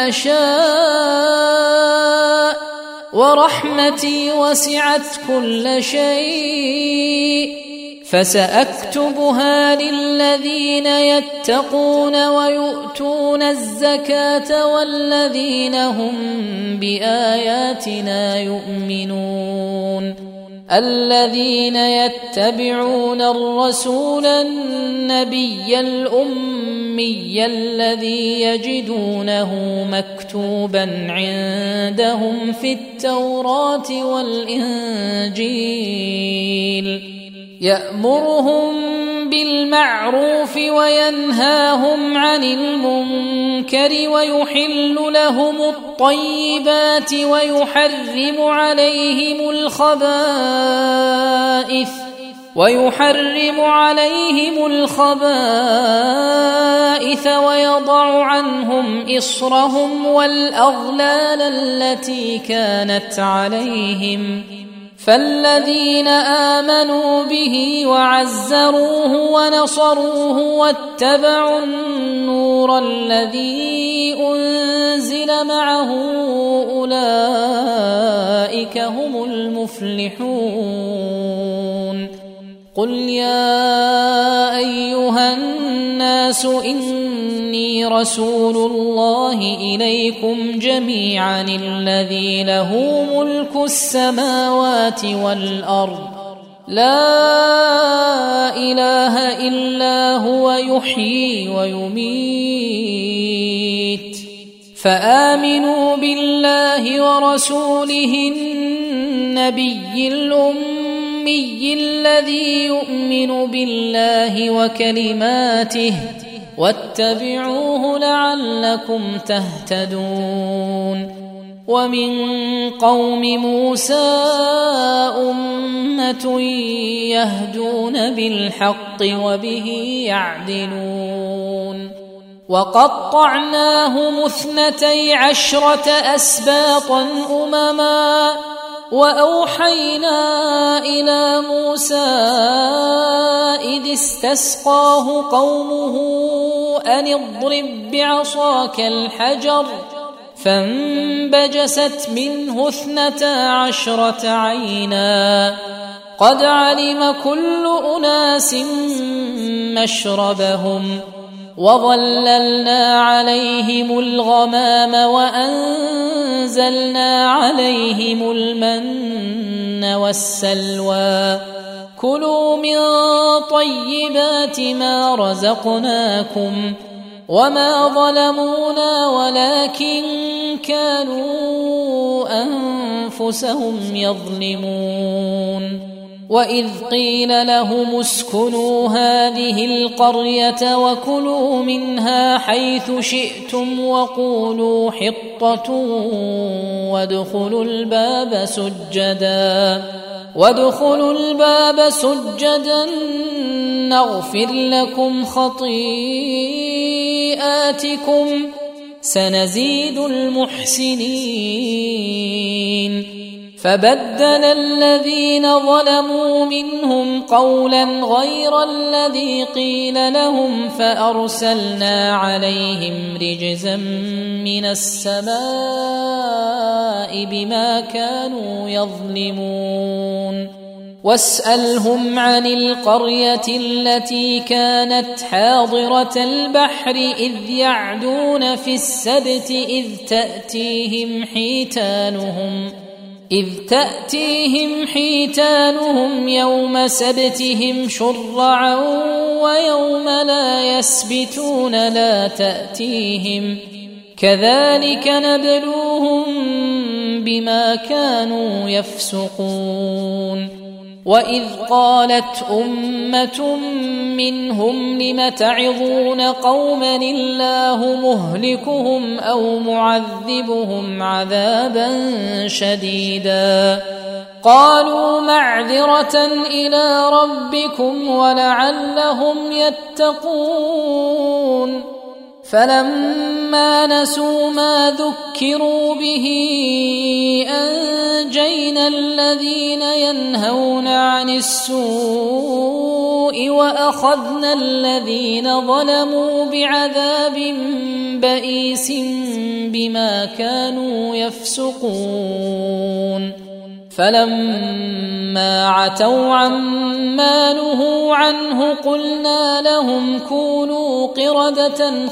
أشاء ورحمتي وسعت كل شيء فسأكتبها للذين يتقون ويؤتون الزكاة والذين هم بآياتنا يؤمنون الذين يتبعون الرسول النبي الأمي الذي يجدونه مكتوبا عندهم في التوراة والإنجيل يأمرهم بالمعروف وينهاهم عن المنكر ويحل عليهم الخبائث ويضع عنهم إصرهم والأغلال التي كانت عليهم فالذين آمنوا به وعزروه ونصروه واتبعوا النور الذي أنزل معه أولئك هم المفلحون. قل يا أيها الناس إني رسول الله إليكم جميعا الذي له ملك السماوات والأرض لا إله إلا هو يحيي ويميت فآمنوا بالله ورسوله النبي الأمي الذي يؤمن بالله وكلماته واتبعوه لعلكم تهتدون. ومن قوم موسى أمة يهدون بالحق وبه يعدلون. وقطعناهم 12 أسباطا أمما وأوحينا إلى موسى إذ استسقاه قومه أن اضرب بعصاك الحجر فانبجست منه 12 عينا قد علم كل أناس مشربهم وظللنا عليهم الغمام وأنزلنا عليهم المن والسلوى كلوا من طيبات ما رزقناكم وما ظلمونا ولكن كانوا أنفسهم يظلمون. وإذ قيل لهم اسكنوا هذه القرية وكلوا منها حيث شئتم وقولوا حطة وادخلوا الباب سجدا نغفر لكم خطيئاتكم سنزيد المحسنين. فبدل الذين ظلموا منهم قولا غير الذي قيل لهم فأرسلنا عليهم رجزا من السماء بما كانوا يظلمون. واسألهم عن القرية التي كانت حاضرة البحر إذ يعدون في السبت إذ تأتيهم حيتانهم يوم سبتهم شرعا ويوم لا يسبتون لا تأتيهم كذلك نبلوهم بما كانوا يفسقون. وإذ قالت أمة منهم لم تعظون قوما الله مهلكهم أو معذبهم عذابا شديدا قالوا معذرة إلى ربكم ولعلهم يتقون. فلما نسوا ما ذكروا به أنجينا الذين ينهون عن السوء وأخذنا الذين ظلموا بعذاب بئيس بما كانوا يفسقون. فلما عتوا عما نهوا عنه قلنا لهم كونوا قردة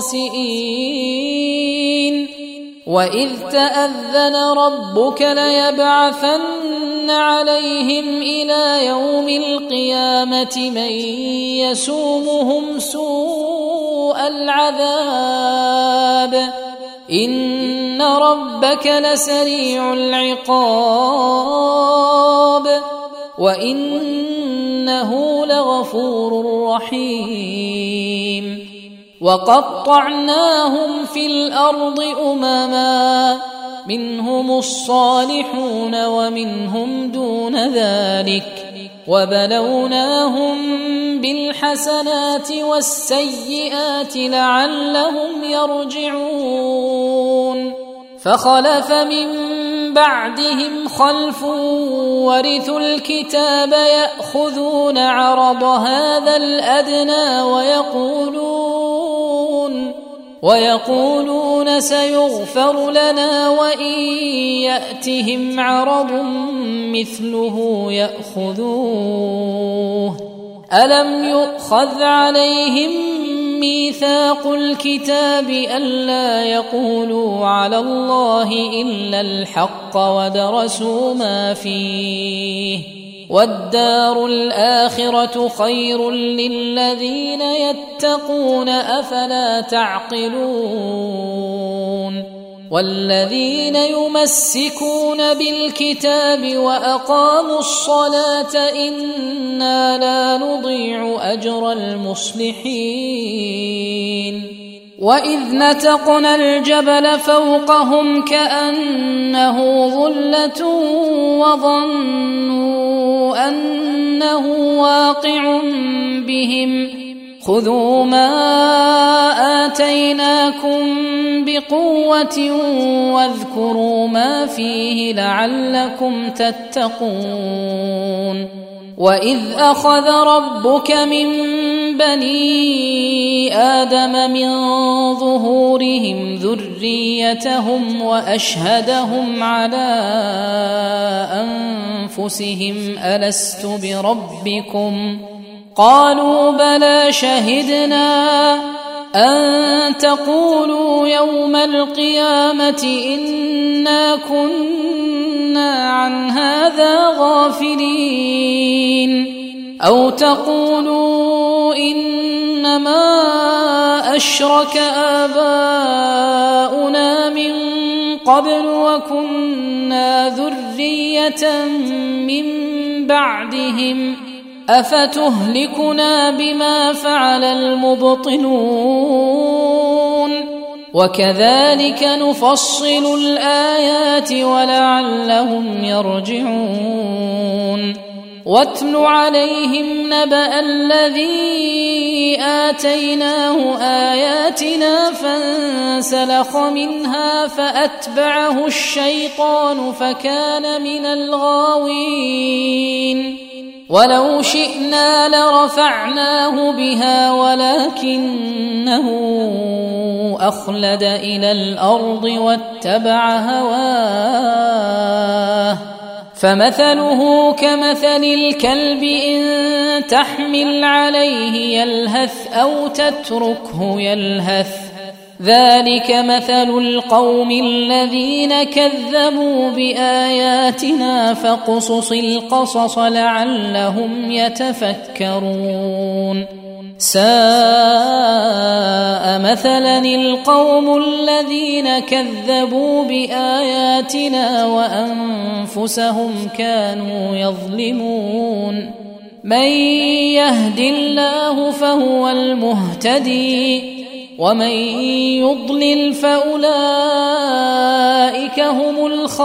خاسئين. وإذ تأذن ربك ليبعثن عليهم إلى يوم القيامة من يسومهم سوء العذاب إن ربك لسريع العقاب وإنه إنه لغفور رحيم وقطعناهم في الأرض أمما منهم الصالحون ومنهم دون ذلك وبلوناهم بالحسنات والسيئات لعلهم يرجعون فخلف من بعدهم خلف ورثوا الكتاب يأخذون عرض هذا الأدنى ويقولون سيغفر لنا وإن يأتهم عرض مثله يأخذوه ألم يؤخذ عليهم ميثاق الكتاب ألا يقولوا على الله إلا الحق ودرسوا ما فيه والدار الآخرة خير للذين يتقون أفلا تعقلون والذين يمسكون بالكتاب وأقاموا الصلاة إنا لا نضيع أجر المصلحين وإذ نتقنا الجبل فوقهم كأنه ظلة وظنوا أنه واقع بهم خذوا ما آتيناكم بقوة واذكروا ما فيه لعلكم تتقون وإذ أخذ ربك من بني آدم من ظهورهم ذريتهم وأشهدهم على أنفسهم ألست بربكم قالوا بلى شهدنا أن تقولوا يوم القيامة إنا كنا عن هذا غافلين أو تقولوا إنما أشرك آباؤنا من قبل وكنا ذرية من بعدهم أفتهلكنا بما فعل المبطلون وكذلك نفصل الآيات ولعلهم يرجعون واتل عليهم نبأ الذي آتيناه آياتنا فانسلخ منها فأتبعه الشيطان فكان من الغاوين ولو شئنا لرفعناه بها ولكنه أخلد إلى الأرض واتبع هواه فمثله كمثل الكلب إن تحمل عليه يلهث أو تتركه يلهث ذلك مثل القوم الذين كذبوا بآياتنا فاقصص القصص لعلهم يتفكرون ساء مثلا القوم الذين كذبوا بآياتنا وأنفسهم كانوا يظلمون من يهد الله فهو المهتدي ومن يضلل فأولئك هم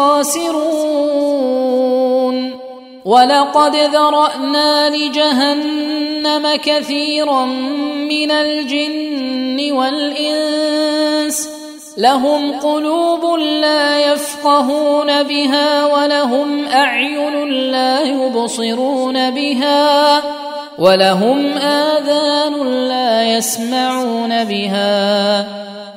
الخاسرون ولقد ذرأنا لجهنم كثيرا من الجن والإنس لهم قلوب لا يفقهون بها ولهم أعين لا يبصرون بها ولهم آذان لا يسمعون بها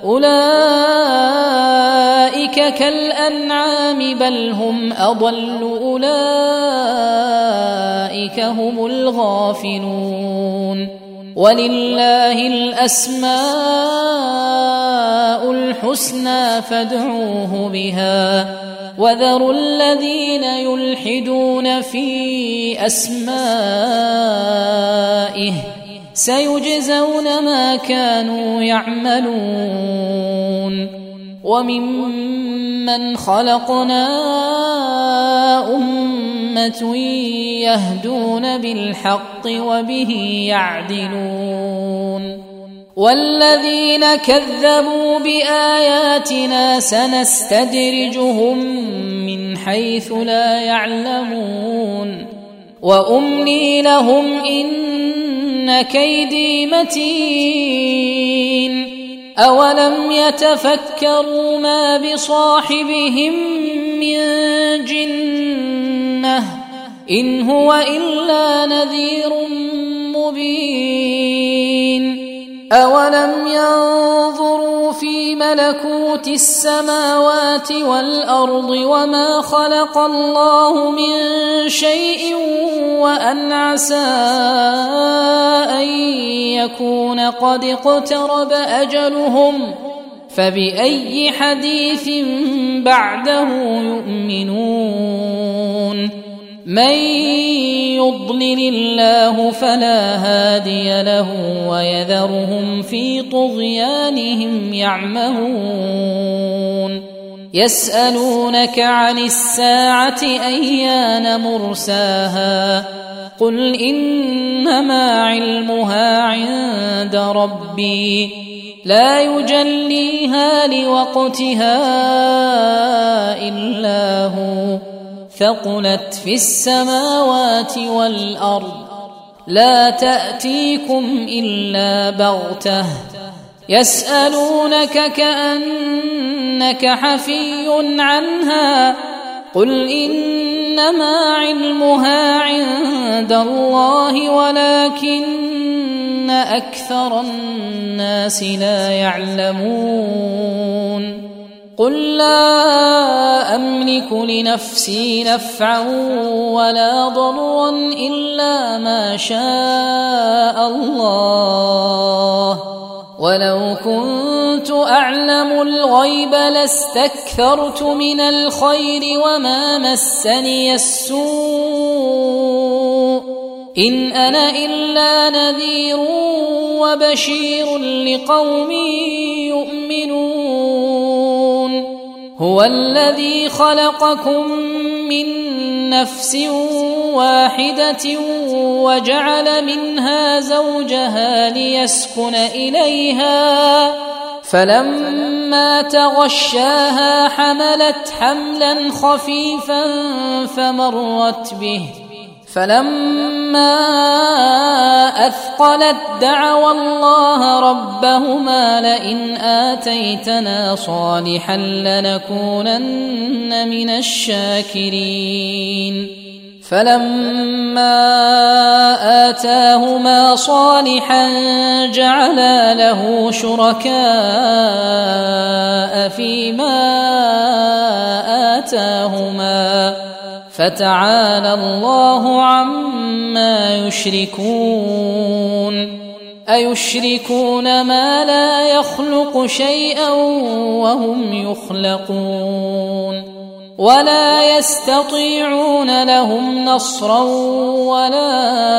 أولئك كالأنعام بل هم أضل أولئك هم الغافلون ولله الأسماء الحسنى فادعوه بها وذروا الذين يلحدون في أسمائه سيجزون ما كانوا يعملون وممن ممن خلقنا أمة يهدون بالحق وبه يعدلون والذين كذبوا بآياتنا سنستدرجهم من حيث لا يعلمون وأملي لهم إن كيدي متين أولم يتفكروا ما بصاحبهم من جنة إن هو إلا نذير مبين أولم ينظروا في ملكوت السماوات والأرض وما خلق الله من شيء وأن عسى أن يكون قد اقترب أجلهم فبأي حديث بعده يؤمنون من يضلل الله فلا هادي له ويذرهم في طغيانهم يعمهون يسألونك عن الساعة أيان مرساها قل إنما علمها عند ربي لا يجليها لوقتها إلا هو ثقلت في السماوات والأرض لا تأتيكم إلا بغتة يسألونك كأنك حفي عنها قل إنما علمها عند الله ولكن أكثر الناس لا يعلمون قل لا أملك لنفسي نفعا ولا ضرا إلا ما شاء الله ولو كنت أعلم الغيب لاستكثرت من الخير وما مسني السوء إن أنا إلا نذير وبشير لقوم يؤمنون هو الذي خلقكم من نفس واحدة وجعل منها زوجها ليسكن إليها فلما تغشاها حملت حملا خفيفا فمرت به فلما أثقلت دعوا الله ربهما لئن آتيتنا صالحا لنكونن من الشاكرين فلما آتاهما صالحا جعلا له شركاء فيما آتاهما فتعالى الله عما يشركون أيشركون ما لا يخلق شيئا وهم يخلقون ولا يستطيعون لهم نصرا ولا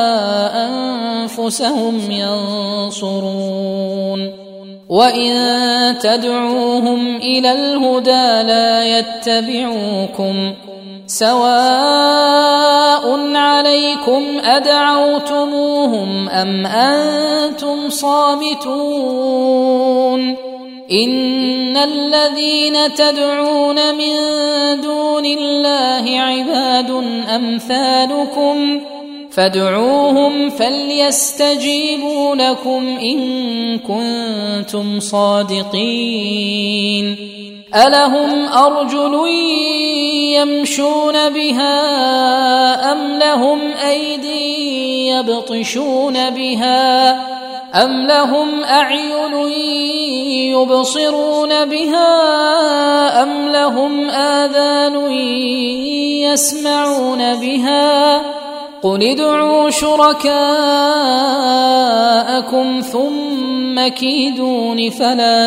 أنفسهم ينصرون وإن تدعوهم إلى الهدى لا يتبعوكم سواء عليكم أدعوتموهم أم أنتم صامتون إن الذين تدعون من دون الله عباد أمثالكم فادعوهم فليستجيبوا لكم إن كنتم صادقين ألهم أرجل يمشون بها أم لهم أيدي يبطشون بها أم لهم أعين يبصرون بها أم لهم آذان يسمعون بها قل ادعوا شركاءكم ثم كيدون فلا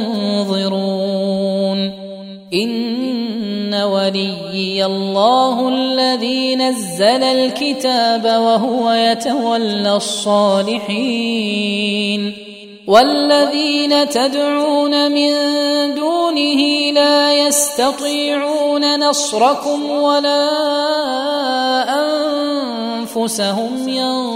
تنظرون إن وليي الله الذي نزل الكتاب وهو يتولى الصالحين والذين تدعون من دونه لا يستطيعون نصركم ولا أنفسهم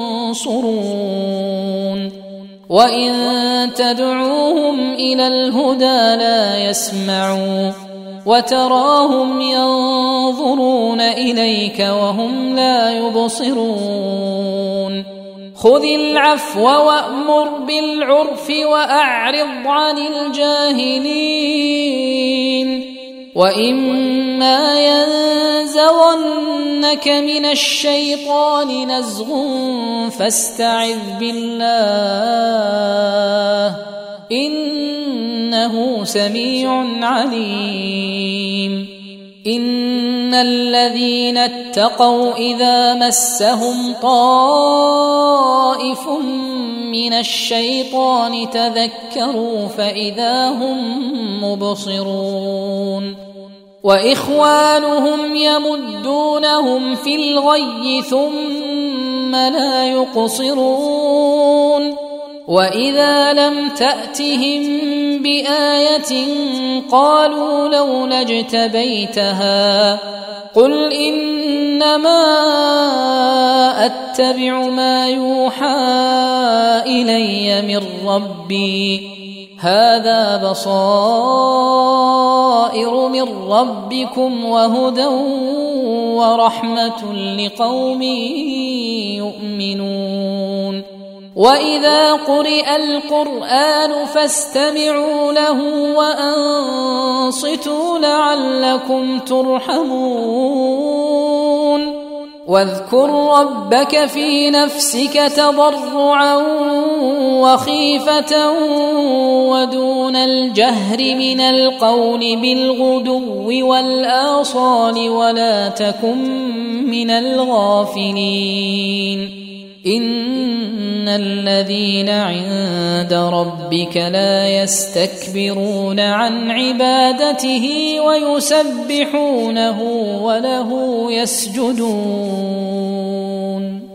ينصرون وإن تدعوهم إلى الهدى لا يسمعوا وتراهم ينظرون إليك وهم لا يبصرون خذ العفو وأمر بالعرف وأعرض عن الجاهلين وإما ينزغنك من الشيطان نزغ فاستعذ بالله إنه سميع عليم إن الذين اتقوا إذا مسهم طائف من الشيطان تذكروا فإذا هم مبصرون وإخوانهم يمدونهم في الغي ثم لا يقصرون وإذا لم تأتهم بآية قالوا لولا اجتبيتها قل إنما أتبع ما يوحى إلي من ربي هذا بصائر من ربكم وهدى ورحمة لقوم يؤمنون وإذا قرئ القرآن فاستمعوا له وأنصتوا لعلكم ترحمون واذكر ربك في نفسك تضرعا وخيفة ودون الجهر من القول بالغدو والآصال ولا تكن من الغافلين إن الذين عند ربك لا يستكبرون عن عبادته ويسبحونه وله يسجدون